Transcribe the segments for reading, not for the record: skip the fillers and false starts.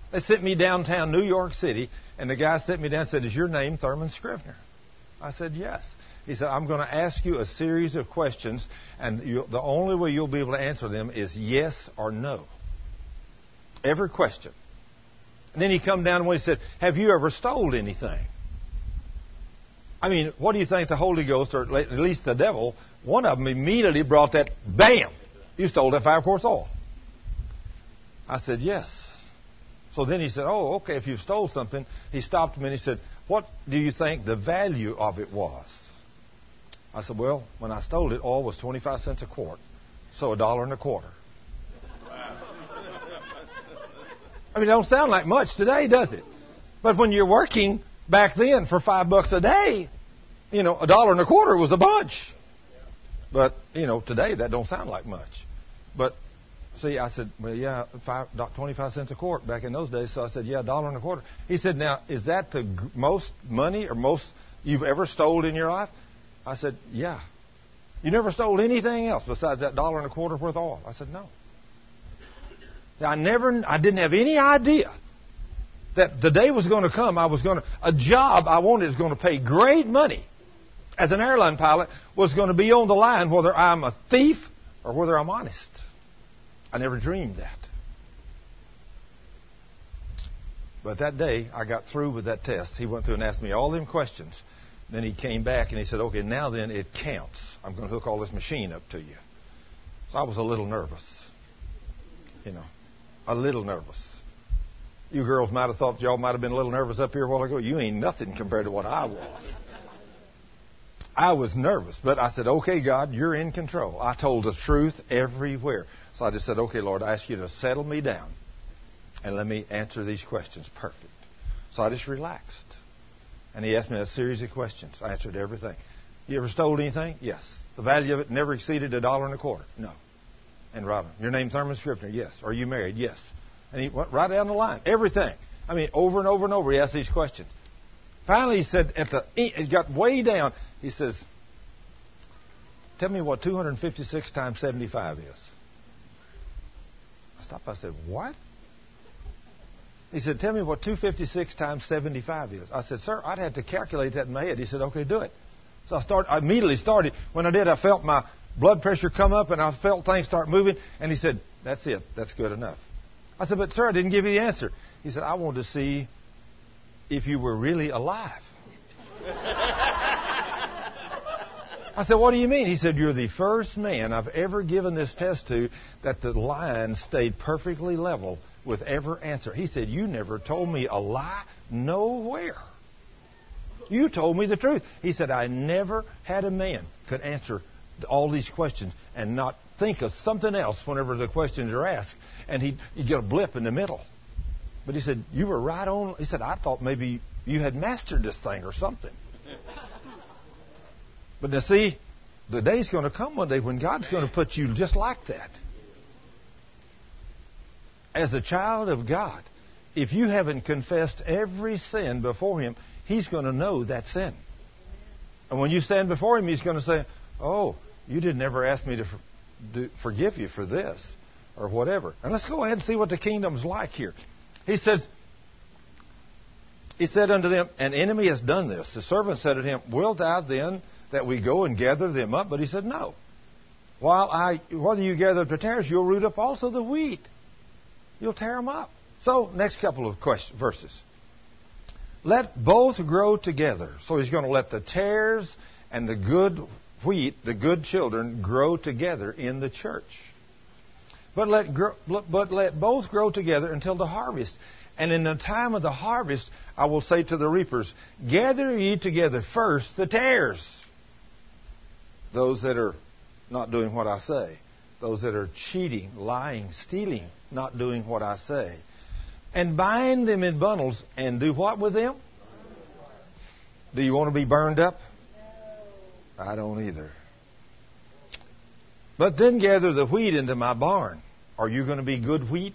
They sent me downtown New York City, and the guy sent me down and said, "Is your name Thurman Scrivener?" I said, "Yes." He said, "I'm going to ask you a series of questions, and the only way you'll be able to answer them is yes or no. Every question." And then he come down and he said, "Have you ever stole anything?" I mean, what do you think the Holy Ghost, or at least the devil, one of them immediately brought that, bam, you stole that 5-quart oil. I said, "Yes." So then he said, "Oh, okay, if you stole something," he stopped me and he said, "What do you think the value of it was?" I said, "Well, when I stole it, oil was 25 cents a quart, so $1.25. I mean, it don't sound like much today, does it? But when you're working back then for $5 a day, $1.25 was a bunch. But, today that don't sound like much. But, see, I said, "Well, yeah, 25 cents a quart back in those days." So I said, "Yeah, $1.25. He said, "Now, is that the most money or most you've ever stole in your life?" I said, "Yeah." "You never stole anything else besides that $1.25 worth of oil?" I said, "No." I didn't have any idea that the day was going to come. A job I wanted was going to pay great money as an airline pilot was going to be on the line whether I'm a thief or whether I'm honest. I never dreamed that. But that day, I got through with that test. He went through and asked me all them questions. Then he came back and he said, "Okay, now then it counts. I'm going to hook all this machine up to you." So I was a little nervous. A little nervous. You girls might have thought y'all might have been a little nervous up here a while ago. You ain't nothing compared to what I was. I was nervous, but I said, "Okay, God, you're in control." I told the truth everywhere. So I just said, "Okay, Lord, I ask you to settle me down and let me answer these questions perfect." So I just relaxed. And he asked me a series of questions. I answered everything. "You ever stole anything?" "Yes." "The value of it never exceeded $1.25? "No." And Robin, "Your name Thurman Scrivener?" "Yes." "Are you married?" "Yes." And he went right down the line. Everything. I mean, over and over and over he asked these questions. Finally he said, it got way down. He says, "Tell me what 256 times 75 is." I stopped. I said, "What?" He said, "Tell me what 256 times 75 is." I said, "Sir, I'd have to calculate that in my head." He said, "Okay, do it." So I immediately started. When I did, I felt my blood pressure come up and I felt things start moving. And he said, "That's it. That's good enough." I said, "But sir, I didn't give you the answer." He said, "I wanted to see if you were really alive." I said, "What do you mean?" He said, "You're the first man I've ever given this test to that the line stayed perfectly level with every answer." He said, "You never told me a lie nowhere. You told me the truth." He said, "I never had a man could answer all these questions and not think of something else whenever the questions are asked. And he'd get a blip in the middle." But he said, "You were right on." He said, "I thought maybe you had mastered this thing or something." But now see, the day's going to come one day when God's going to put you just like that. As a child of God, if you haven't confessed every sin before Him, He's going to know that sin. And when you stand before Him, He's going to say, "Oh, you didn't ever ask me to forgive you for this," or whatever. And let's go ahead and see what the kingdom's like here. He said unto them, "An enemy has done this." The servant said to him, "Wilt thou then that we go and gather them up?" But he said, "No. Whether you gather up the tares, you'll root up also the wheat. You'll tear them up." So, next couple of verses. "Let both grow together." So he's going to let the tares and the good wheat, the good children, grow together in the church. But let both grow together until the harvest. And in the time of the harvest, I will say to the reapers, "Gather ye together first the tares." Those that are not doing what I say. Those that are cheating, lying, stealing, not doing what I say. "And bind them in bundles," and do what with them? Do you want to be burned up? No. I don't either. "But then gather the wheat into my barn." Are you going to be good wheat?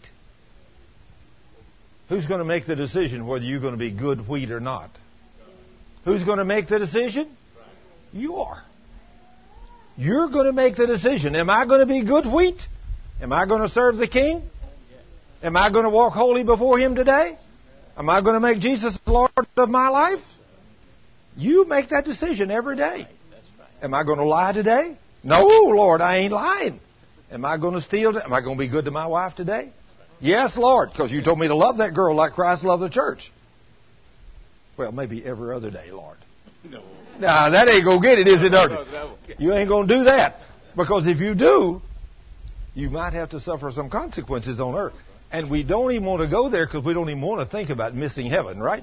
Who's going to make the decision whether you're going to be good wheat or not? Who's going to make the decision? You are. You're going to make the decision. Am I going to be good wheat? Am I going to serve the King? Am I going to walk holy before Him today? Am I going to make Jesus Lord of my life? You make that decision every day. Am I going to lie today? No, Lord, I ain't lying. Am I going to steal? Am I going to be good to my wife today? Yes, Lord, because you told me to love that girl like Christ loved the church. Well, maybe every other day, Lord. No. Nah, that ain't going to get it, is it, dirty? You ain't going to do that. Because if you do, you might have to suffer some consequences on earth. And we don't even want to go there because we don't even want to think about missing heaven, right?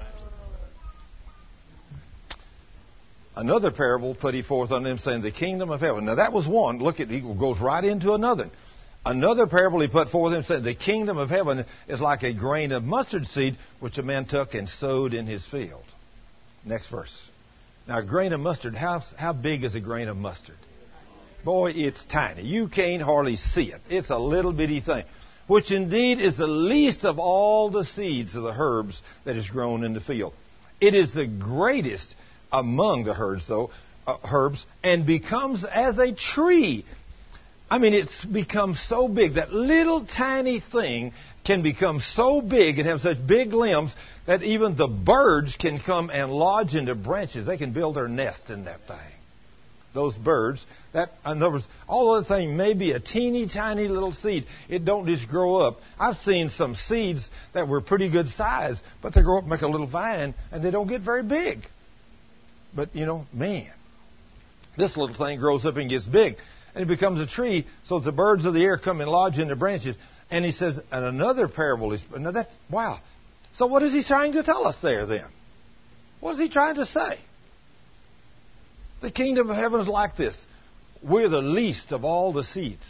Another parable put He forth on them, saying, the kingdom of heaven. Now that was one. Look, He goes right into another. Another parable He put forth and said, the kingdom of heaven is like a grain of mustard seed, which a man took and sowed in his field. Next verse. Now, a grain of mustard, how big is a grain of mustard? Boy, it's tiny. You can't hardly see it. It's a little bitty thing, which indeed is the least of all the seeds of the herbs that is grown in the field. It is the greatest among the herbs, and becomes as a tree. I mean, it's become so big. That little tiny thing can become so big and have such big limbs that even the birds can come and lodge into branches. They can build their nest in that thing. Those birds, that, in other words, all of the thing may be a teeny tiny little seed. It don't just grow up. I've seen some seeds that were pretty good size, but they grow up and make a little vine, and they don't get very big. But, man, this little thing grows up and gets big. And it becomes a tree, so the birds of the air come and lodge in the branches. And He says, and another parable is, now that's, wow. So what is He trying to tell us there then? What is He trying to say? The kingdom of heaven is like this. We're the least of all the seeds.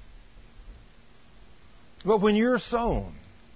But when you're sown,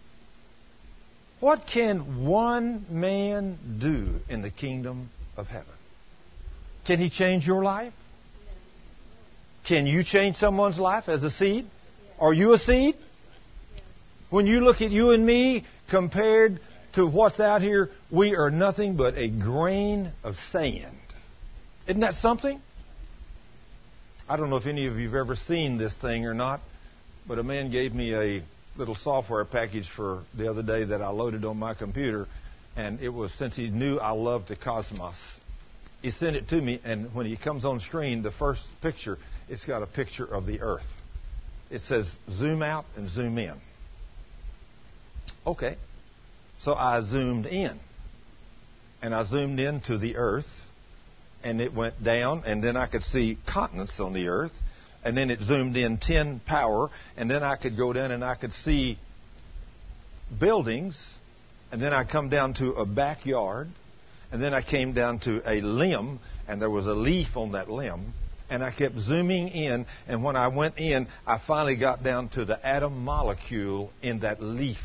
what can one man do in the kingdom of heaven? Can he change your life? Can you change someone's life as a seed? Are you a seed? When you look at you and me compared to what's out here, we are nothing but a grain of sand. Isn't that something? I don't know if any of you have ever seen this thing or not, but a man gave me a little software package for the other day that I loaded on my computer, and it was, since he knew I loved the cosmos, he sent it to me, and when he comes on screen, the first picture, it's got a picture of the earth. It says zoom out and zoom in. Okay. So I zoomed in. And I zoomed in to the earth. And it went down. And then I could see continents on the earth. And then it zoomed in 10 power. And then I could go down and I could see buildings. And then I come down to a backyard. And then I came down to a limb. And there was a leaf on that limb. And I kept zooming in, and when I went in, I finally got down to the atom molecule in that leaf.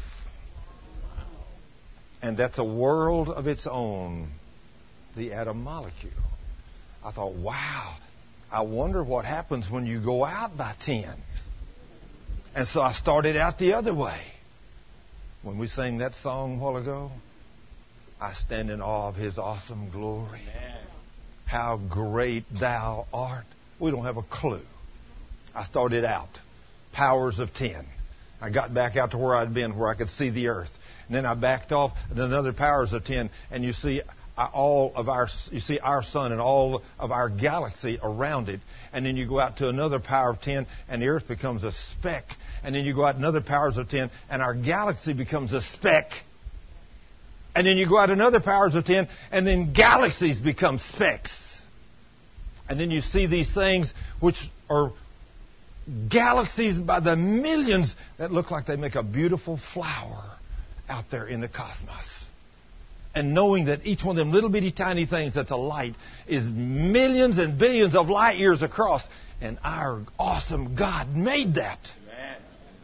And that's a world of its own, the atom molecule. I thought, wow, I wonder what happens when you go out by 10. And so I started out the other way. When we sang that song a while ago, I stand in awe of His awesome glory. Amen. How great Thou art. We don't have a clue. I started out, powers of 10. I got back out to where I'd been, where I could see the earth. And then I backed off, and then another powers of 10. And you see our sun and all of our galaxy around it. And then you go out to another power of 10, and the earth becomes a speck. And then you go out another powers of 10, and our galaxy becomes a speck. And then you go out another powers of 10, and then galaxies become specks. And then you see these things which are galaxies by the millions that look like they make a beautiful flower out there in the cosmos. And knowing that each one of them little bitty tiny things that's a light is millions and billions of light years across. And our awesome God made that. Amen.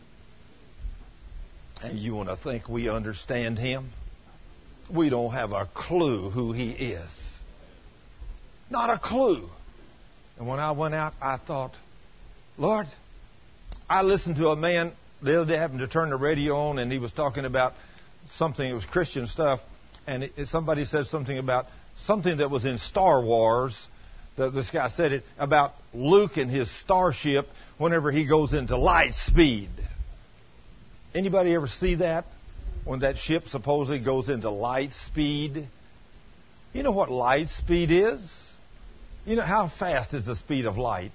And you want to think we understand Him? We don't have a clue who He is. Not a clue. And when I went out, I thought, Lord, I listened to a man the other day, happened to turn the radio on, and he was talking about something, it was Christian stuff, and somebody said something about something that was in Star Wars. This guy said it about Luke and his starship whenever he goes into light speed. Anybody ever see that? When that ship supposedly goes into light speed. You know what light speed is? You know how fast is the speed of light?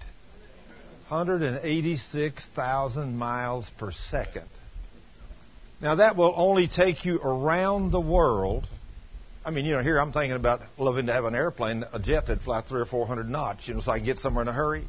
186,000 miles per second. Now that will only take you around the world. I mean, here I'm thinking about loving to have an airplane, a jet that fly 300 or 400 knots, so I can get somewhere in a hurry.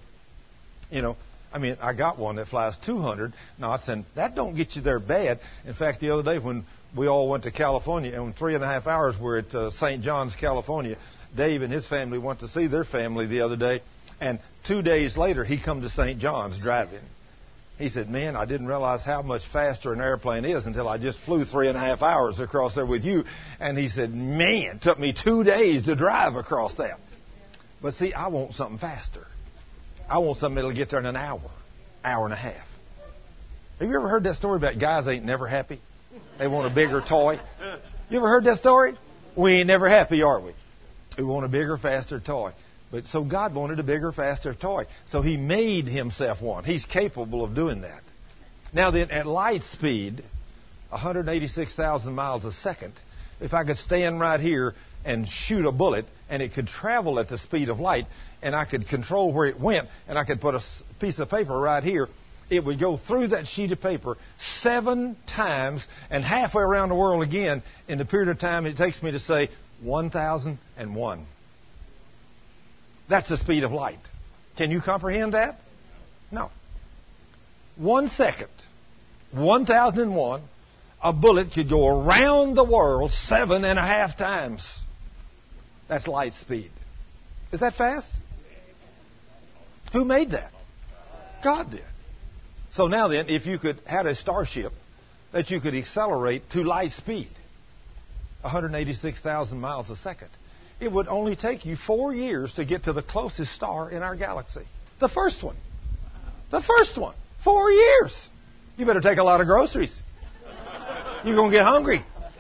I got one that flies 200 knots, and that don't get you there bad. In fact, the other day when we all went to California, and in 3.5 hours we're at St. John's, California, Dave and his family went to see their family the other day, and 2 days later he come to St. John's driving. He said, man, I didn't realize how much faster an airplane is until I just flew 3.5 hours across there with you. And he said, man, it took me 2 days to drive across that. But see, I want something faster. I want something that'll get there in an hour and a half. Have you ever heard that story about guys ain't never happy? They want a bigger toy. You ever heard that story? We ain't never happy, are we? We want a bigger, faster toy. But so God wanted a bigger, faster toy. So He made Himself one. He's capable of doing that. Now then, at light speed, 186,000 miles a second, if I could stand right here and shoot a bullet, and it could travel at the speed of light, and I could control where it went, and I could put a piece of paper right here, it would go through that sheet of paper 7 times and halfway around the world again in the period of time it takes me to say 1,001. That's the speed of light. Can you comprehend that? No. 1 second, 1,001, a bullet could go around the world 7.5 times. That's light speed. Is that fast? Who made that? God did. So now then, if you had a starship that you could accelerate to light speed, 186,000 miles a second, it would only take you 4 years to get to the closest star in our galaxy. The first one. The first one. 4 years. You better take a lot of groceries. You're going to get hungry.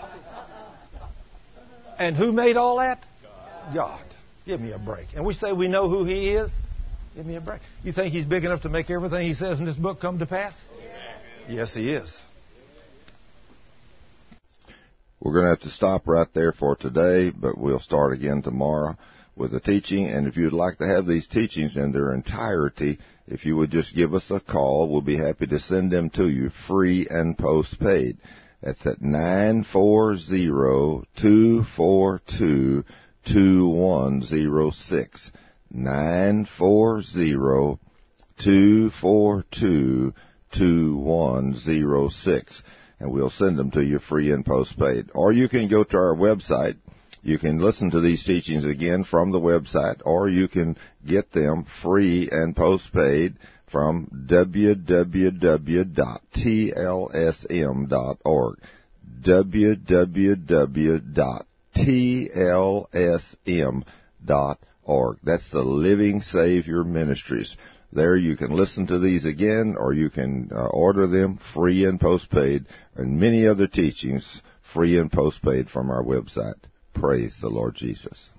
And who made all that? God. Give me a break. And we say we know who He is? Give me a break. You think He's big enough to make everything He says in this book come to pass? Yes, He is. We're going to have to stop right there for today, but we'll start again tomorrow with the teaching. And if you'd like to have these teachings in their entirety, if you would just give us a call, we'll be happy to send them to you free and postpaid. That's at 940-242-2106. 940-242-2106. And we'll send them to you free and postpaid. Or you can go to our website. You can listen to these teachings again from the website, or you can get them free and postpaid from www.tlsm.org. www.tlsm.org. That's the Living Savior Ministries. There you can listen to these again, or you can order them free and postpaid, and many other teachings free and postpaid from our website. Praise the Lord Jesus.